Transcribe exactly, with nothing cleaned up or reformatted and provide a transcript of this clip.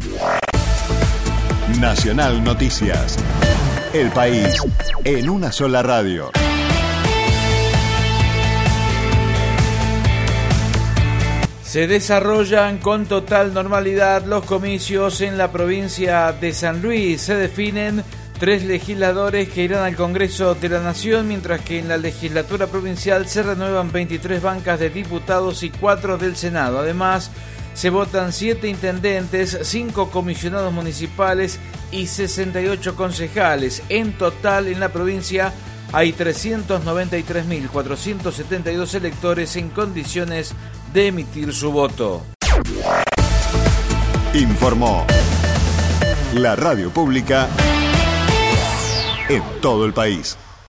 Nacional Noticias. El país en una sola radio. Se desarrollan con total normalidad los comicios en la provincia de San Luis. Se definen tres legisladores que irán al Congreso de la Nación, mientras que en la legislatura provincial se renuevan veintitrés bancas de diputados y cuatro del Senado. Además, se votan siete intendentes, cinco comisionados municipales y sesenta y ocho concejales. En total, en la provincia hay trescientos noventa y tres mil cuatrocientos setenta y dos electores en condiciones de emitir su voto. Informó la radio pública en todo el país.